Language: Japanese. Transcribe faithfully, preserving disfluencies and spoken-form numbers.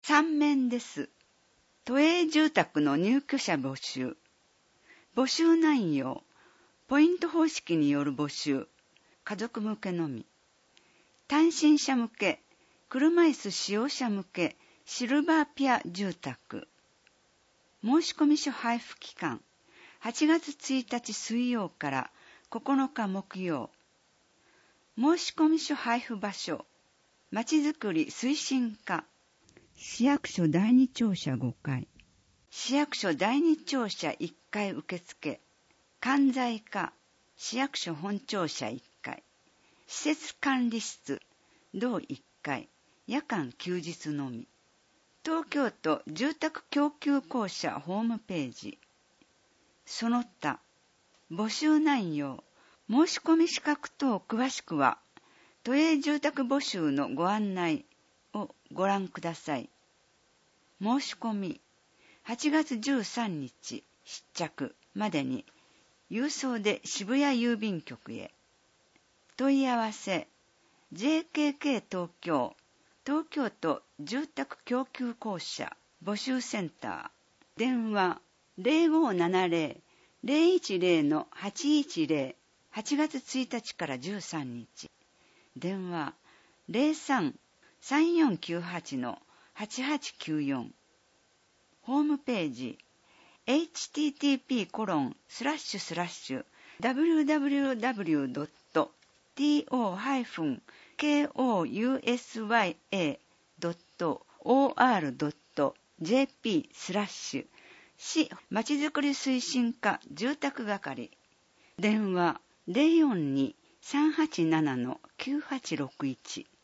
三面です。都営住宅の入居者募集。募集内容、ポイント方式による募集、家族向けのみ。単身者向け、車椅子使用者向け、シルバーピア住宅。申込書配布期間、はちがつついたち水曜からここのか木曜。申込書配布場所、まちづくり推進課。市役所だいに庁舎ごかい。市役所だいに庁舎いっかい受付。管財課、市役所本庁舎いっかい。施設管理室、同いっかい。夜間休日のみ。東京都住宅供給公社ホームページ。その他、募集内容、申込資格等詳しくは、都営住宅募集のご案内をご覧ください。申し込み、はちがつじゅうさんにち失着までに、郵送で渋谷郵便局へ。問い合わせ、ジェーケーケー 東京、東京都住宅供給公社募集センター。電話、ゼロごーななゼロ ゼロいちゼロ はちいちゼロ、はちがつついたちからじゅうさんにち。電話、ゼロさん さんよんきゅうはち はちはちきゅうよん。ホームページ、エイチティーティーピーコロンスラッシュスラッシュダブリューダブリューダブリュードットトーケーオーユーエスワイエードットオーアールドットジェーピー スラッシュ市まちづくり推進課住宅係。電話 ゼロよんに さんはちなな きゅうはちろくいち。